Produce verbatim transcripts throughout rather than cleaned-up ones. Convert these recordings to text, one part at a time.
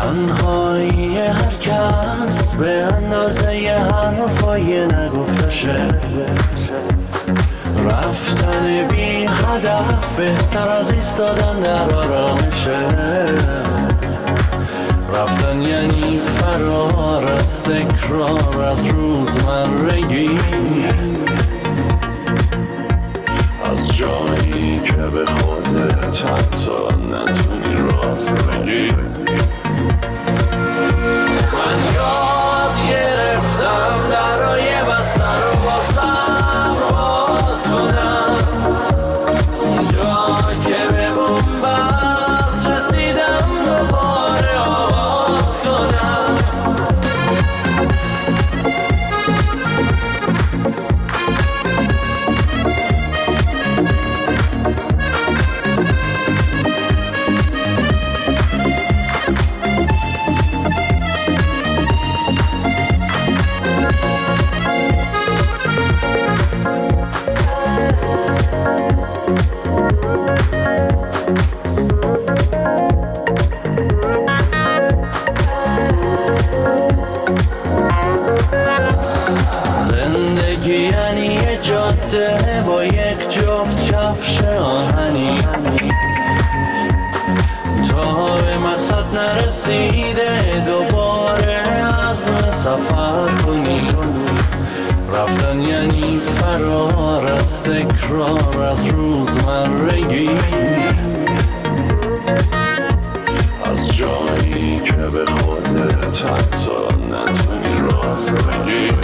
تنهایی هر کس به اندازه حرفای نگفتشه، رفتن بی هدف بهتر از ایستادن در آرامشه، رفتن یعنی فرار از تکرار از روزمرگی، از جایی که به خودت حتی نتونی راست بگی. من یاد گرفتم درای بستر رو بازم باز کنم، اونجا که به بنبست رسیدم دوباره آغاز کنم. با یک جفت کفش آهنی تا به مقصد نرسیده دوباره عزم سفر کنی. رفتن یعنی فرار از تکرار از روزمرگی، از جایی که به خودت حتی نتونی راست بگی.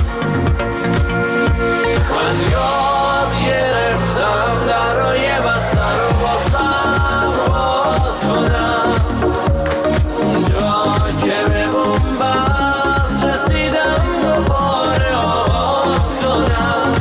من یاد گرفتم درای بستر رو بازم باز کنم، اونجا که به بنبست رسیدم دوباره آغاز کنم.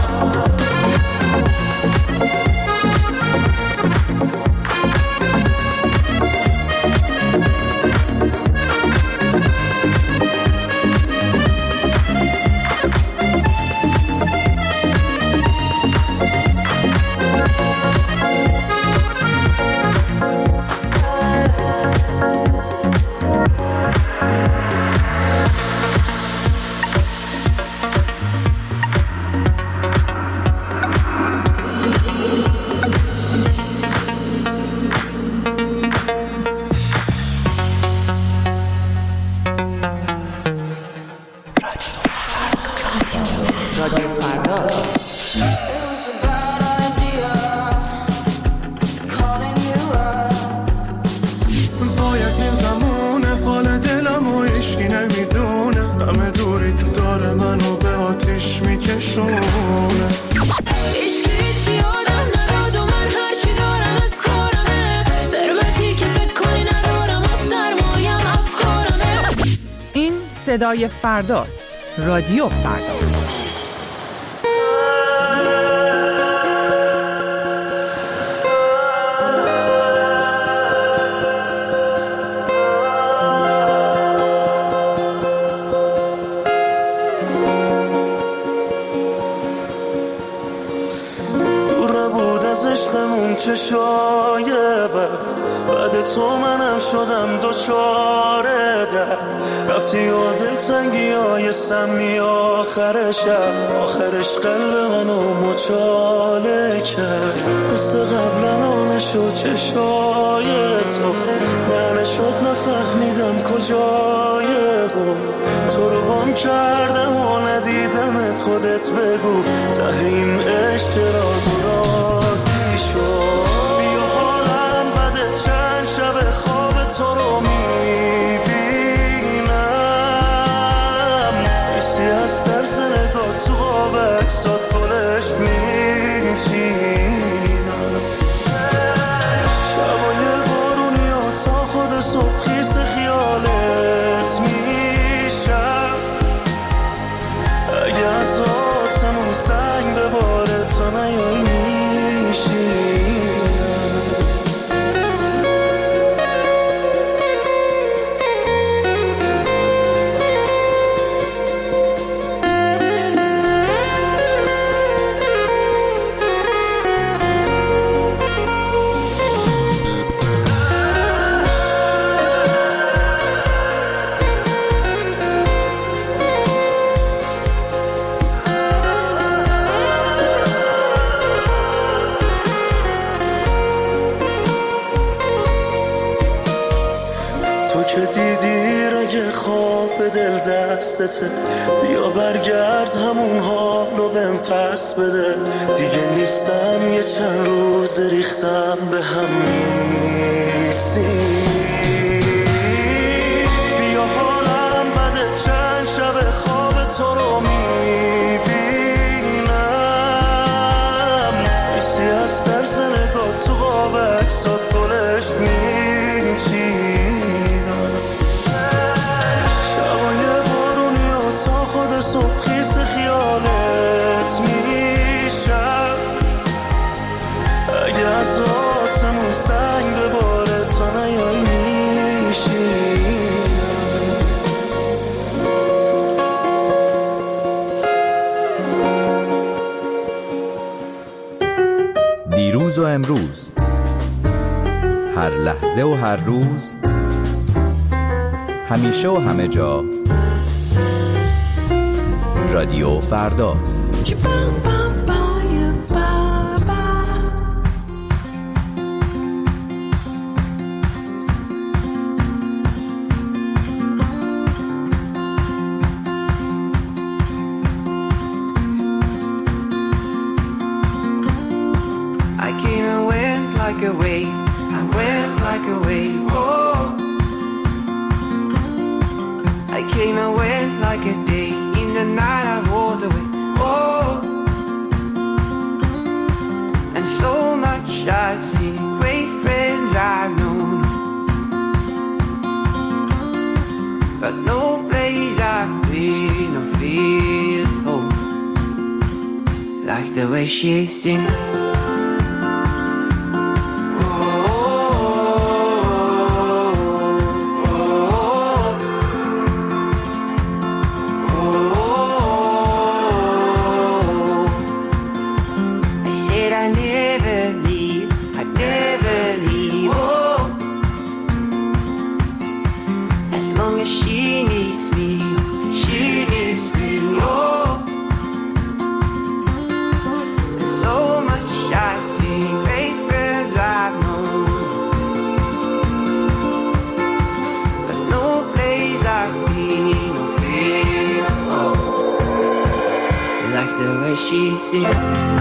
صدای فرداست. رادیو فردا. دوره بود از عشقمون چشای بد، بعد تو منم شدم دوچاره درد. رفتی و دلتنگی های سمی آخر شب، آخرش قلب منو مچاله کرد. مثل قبلا نشد چشای تو، نه نشد نفهمیدم کجای هم. تو رو گم کردم و ندیدمت، خودت بگو ته این عشق چرا دورادی شد. بیا حالم بده چند شب خواب تو رو میبینم، ایسی از ترس نگاه تو قاب اکسات گلشت میچینم. شبای بارونی ها تا خود صبح خیس خیالت میشم. اگه از آسمون سنگ بباره تا نیایی دیدی رگه خواب دل دستته، بیا برگرد همون حالو بهم پس بده. دیگه نیستم یه چند روز ریختم به هم نیستی. بیا حالم بده چند شب خواب تو رو میبینم، میسی از ترس نگاه تو قاب اکسات گلشت میچینم. شبای بارونی و تا خود صبح خیس خیالت میشم. اگه از آسمون سنگ بباره تا نیای میشینم. دیروز و امروز، هر لحظه و هر روز، همیشه و همه جا، رادیو فردا. Like a wave, I went like a wave, oh. I came and went like a day, in the night I was away, oh. And so much I've seen, great friends I've known, but no place I've been or feel home, like the way she sings. She sings.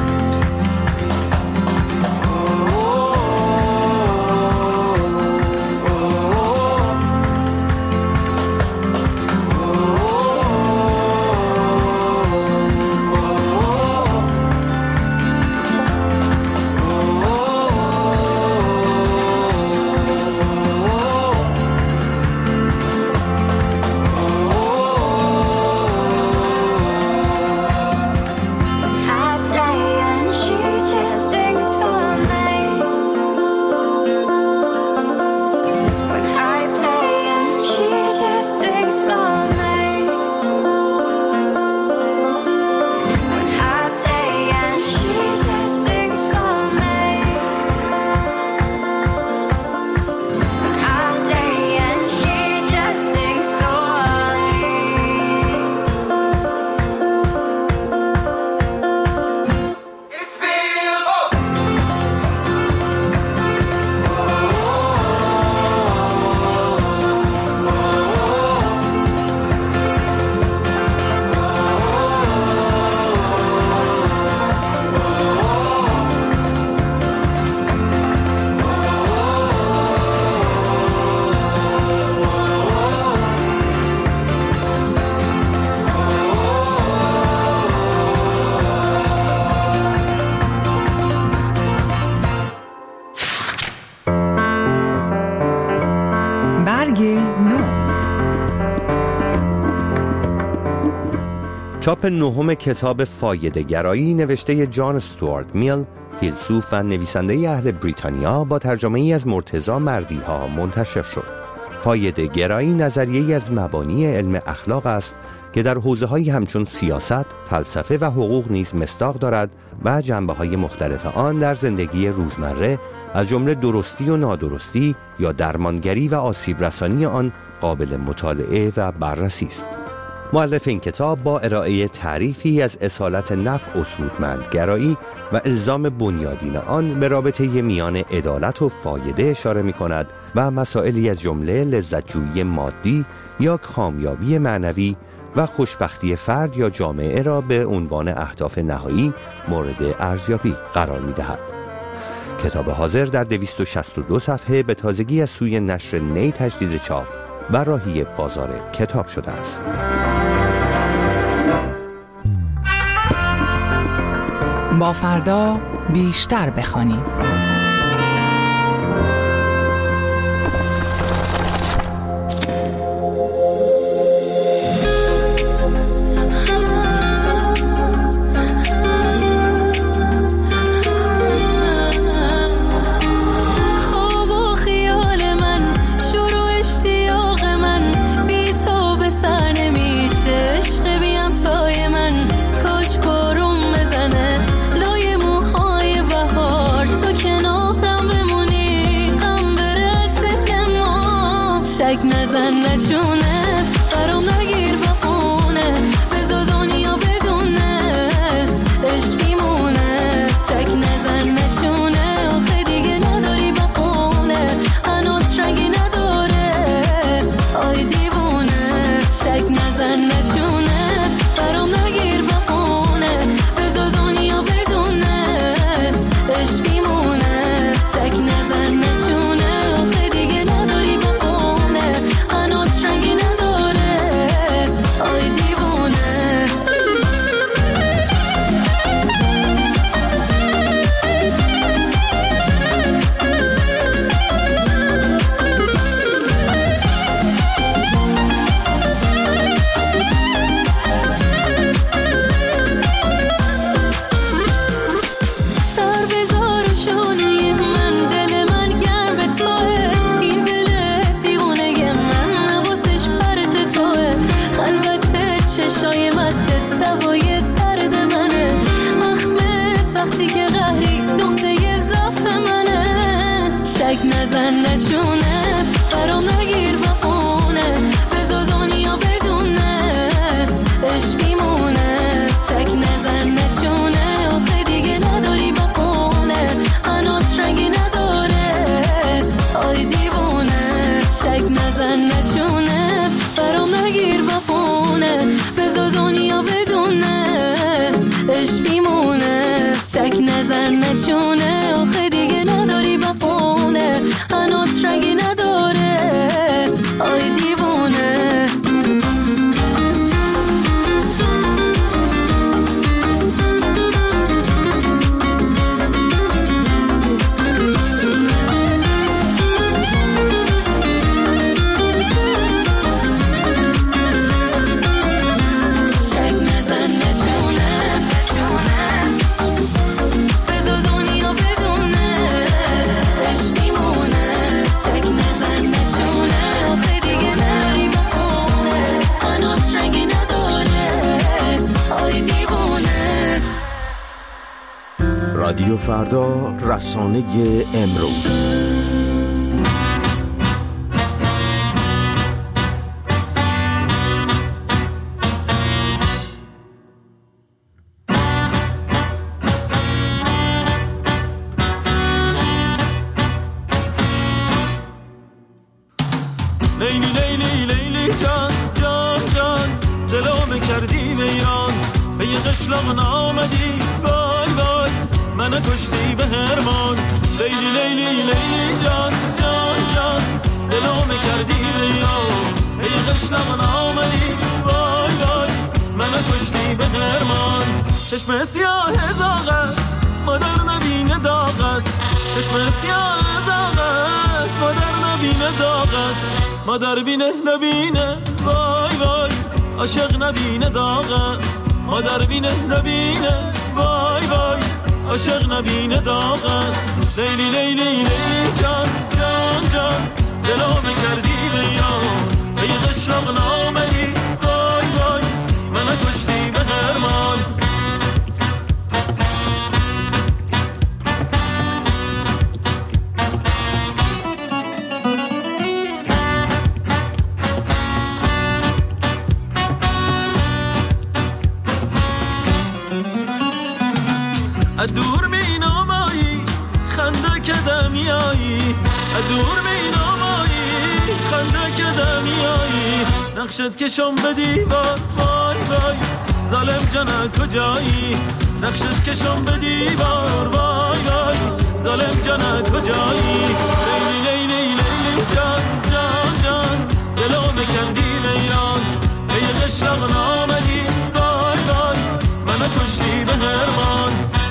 چاپ نهم کتاب فایده گرایی نوشته جان استوارت میل، فیلسوف و نویسنده اهل بریتانیا، با ترجمه ای از مرتضی مردیها منتشر شد. فایده گرایی نظریه‌ای از مبانی علم اخلاق است که در حوزه‌هایی همچون سیاست، فلسفه و حقوق نیز مصداق دارد و جنبه‌های مختلف آن در زندگی روزمره از جمله درستی و نادرستی یا درمانگری و آسیب رسانی آن قابل مطالعه و بررسی است. مؤلف این کتاب با ارائه تعریفی از اصالت نفع و سودمندگرایی و الزام بنیادین آن به رابطه میان عدالت و فایده اشاره می کند و مسائلی از جمله لذت‌جویی مادی یا کامیابی معنوی و خوشبختی فرد یا جامعه را به عنوان اهداف نهایی مورد ارزیابی قرار می‌دهد. کتاب حاضر در دویست و شصت و دو صفحه به تازگی از سوی نشر نی تجدید چاپ و راهی بازار کتاب شده است. با فردا بیشتر بخوانیم. شک نزن نچونه برام نگیر بخونه بذار دنیا بدونه عشق میمونه شک نزن نچونه آخه دیگه نداری بخونه هنوز رنگی نداره آی دیوونه شک نزن نچونه برام نگیر بخونه بذار دنیا بدونه عشق میمونه شک نزن نچونه آخه دیگه نداری رنگی نداره آی دیوونه سر بذار و شونه من دل من گرم به توه این دل دیوونه من چشای مستت دوای درد منه مخمت وقتی که قهری نقطه ضعف منه شک نزن نچونه برام نگیر بخونه بذار دنیا بدونه عشق میمونه شک نزن نچونه آخه دیگه نداری بخونه هنوز رنگی نداره آی دیوونه شک نزن نچونه برام نگیر بخونه بذار دنیا بدونه عشق میمونه شک نزن نچونه آخه دیگه نداری بخونه هنوز رنگی نداره آی دیوونه رادیو فردا، رسانه امروز. لیلی لیلی لیلی جان جان جان دلم کردی ویران به یه قشلاق آمدی وای وای منو کشتی به هرمان لیلی لیلی لیلی جان جان جان دلم کردی ویران به یه قشلاق آمدی وای وای منو کشتی به هرمان چشم سیاه زاغت مادر نبینه داغت چشم سیاه زاغت مادر نبینه داغت مادر بینه نبینه وای وای عاشق نبینه داغت مادر بینه نبینه وای وای عاشق نبینه داغت لیلی لیلی لیلی جان جان جان دلم کردی ویران به یه قشلاق نامدی وای وای منو کشتی به هرمان از دور می نامایی خنده که دمیایی از دور می نامایی نقشت کشم به دیوار وای وای ظالم جانم کجایی نقشت کشم به دیوار وای وای ظالم جانم کجایی لیلی لیلی لیلی جان جان جان دلو مکندی ویران ای قشرق نامدی وای وای منو کشتی به هرمان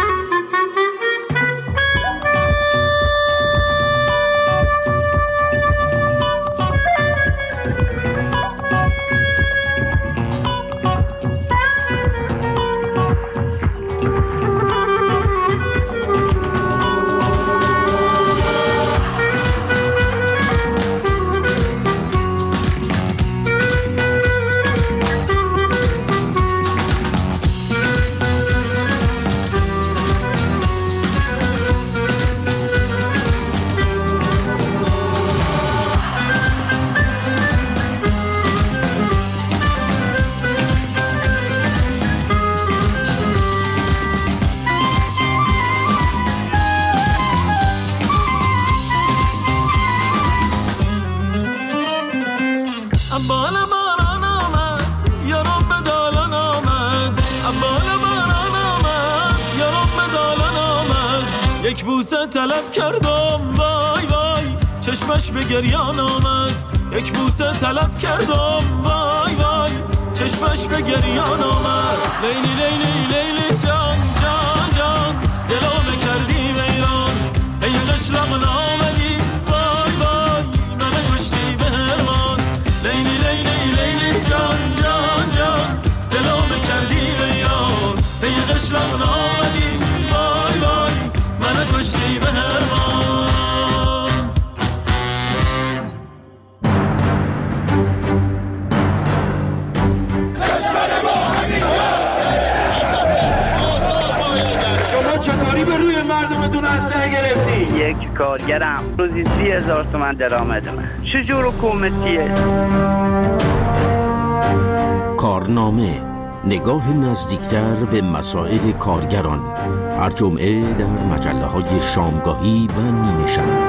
یک بوسه طلب کردم وای وای چشمش به گریان آمد یک بوسه طلب کردم وای وای چشمش به گریان آمد لیلی لیلی لیلی جان جان جان دلو کردی ویران ای قشرق نامدی وای وای من کشتی به هرمان لیلی لیلی لیلی جان جان جان دلو کردی ویران ای قشرق نامدی وای وای من کشتی به هرمان شما چطوری به روی مردمتون اسلحه گرفتی؟ یک کارگرم روزی سی هزار تومن درآمد من چجور حکومتیه؟ کارنامه نگاه نزدیکتر به مسائل کارگران هر جمعه در مجله های شامگاهی و نیمه شب.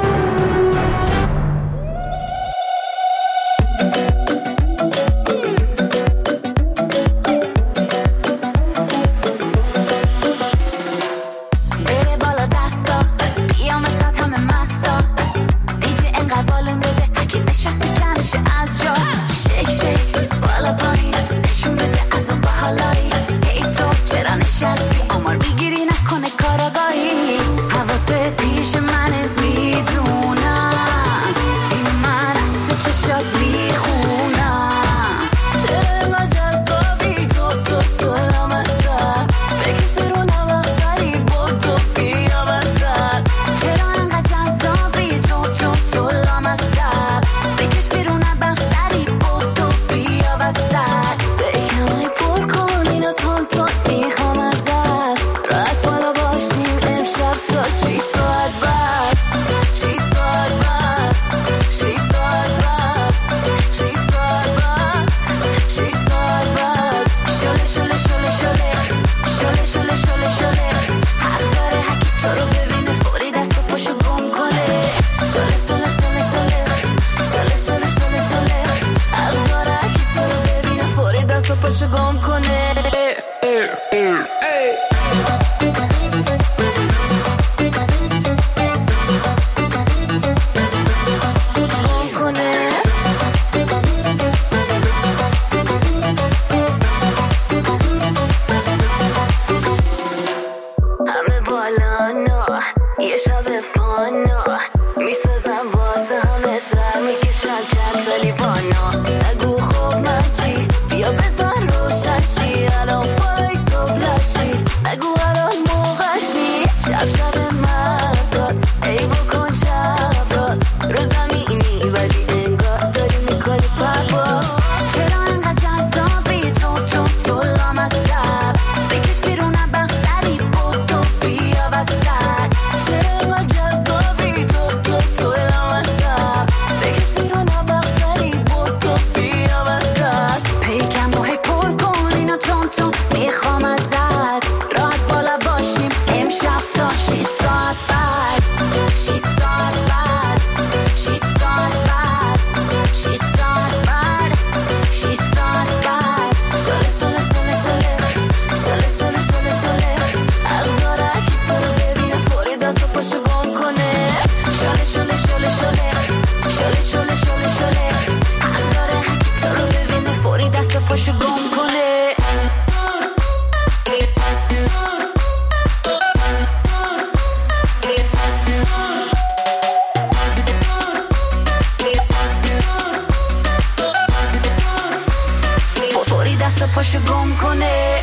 بیا بزن روشن چی الان بالای صبح پاشو گم کنه. فوری دست پاشو گم کنه.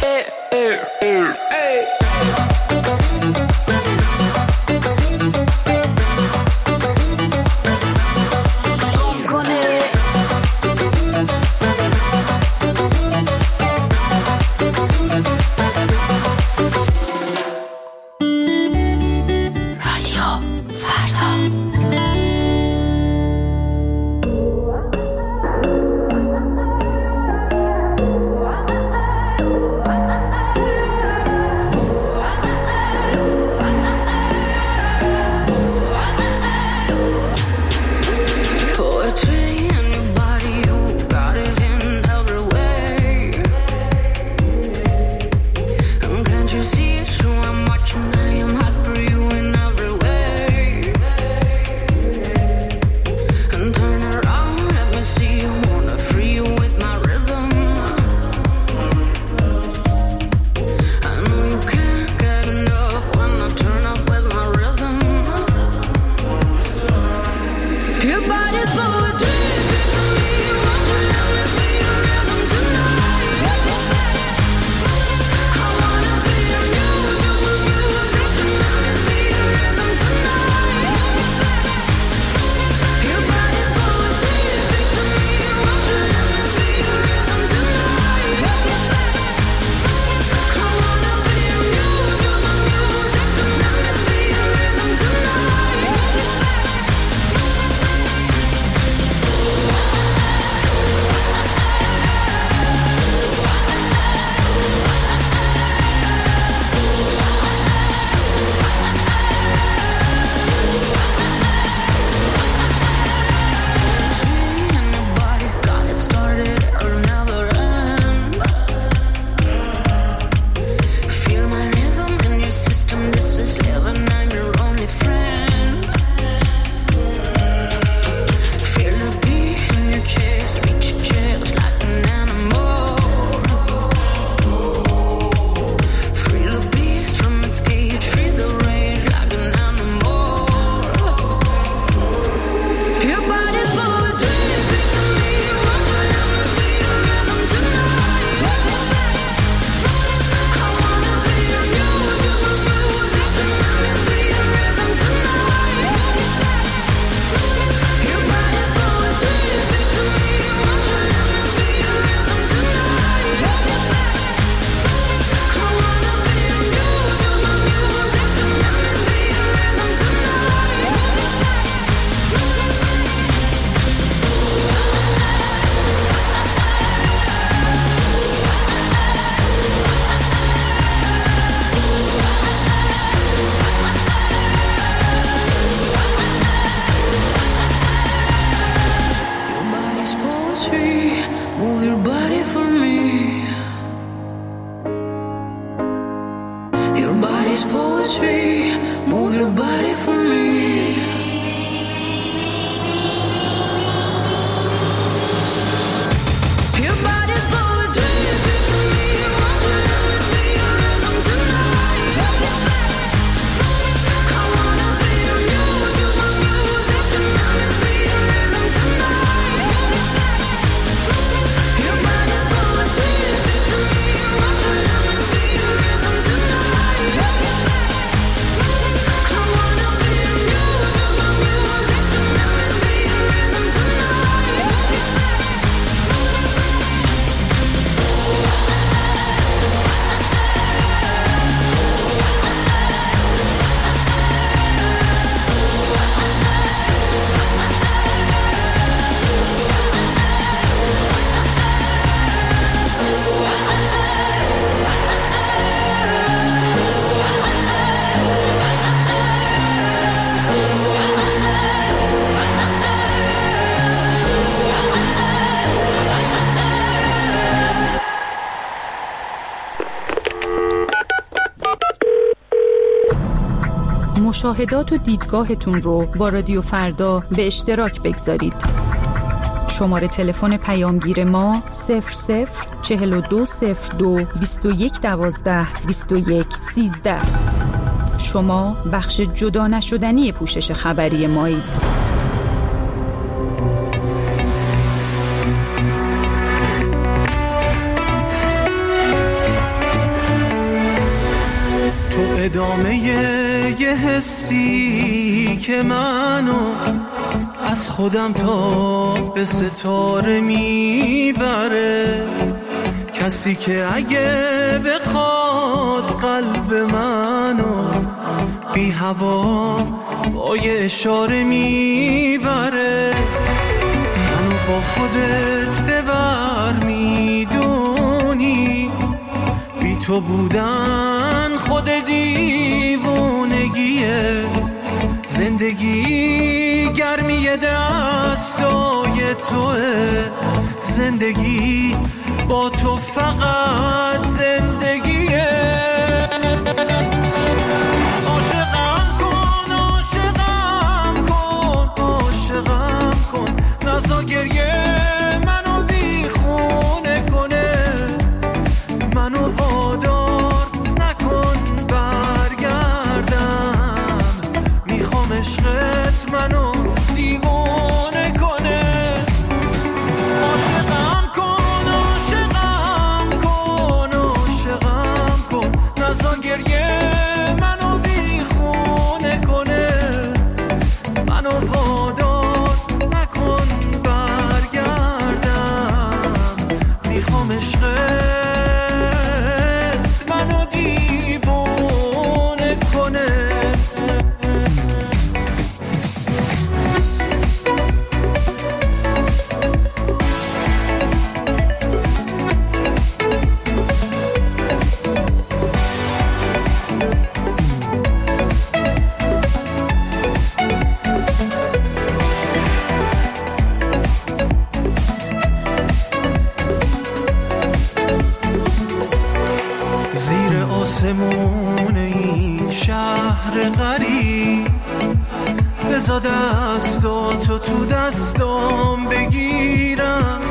مشاهدات و دیدگاهتون رو با رادیو فردا به اشتراک بگذارید. شماره تلفن پیامگیر ما صفر صفر چهل و دو صفر دو بیست و یک دوازده بیست و یک سیزده. شما بخش جدا نشدنی پوشش خبری مایید. ادامه یه حسی که منو از خودم تا به ستاره میبره، کسی که اگه بخواد قلب منو بی هوا با یه اشاره میبره، منو با خودت ببر میدونی بی تو بودن خود دیوونگیه، زندگی گرمی دستای توه، زندگی با تو فقط زندگیه. عاشقم کن عاشقم کن عاشقم کن، نزا گریه منو دیخونه کنه، منو وادار نکن برگردم، میخوام عشقت منو دیوانه کنه. عاشقم کن عاشقم کن عاشقم کن، نزا گریه منو دیخونه کنه، منو وادار نکن برگردم، میخوام عشقت آسمون این شهر غریب، بزا دستاتو تو دستام بگیرم،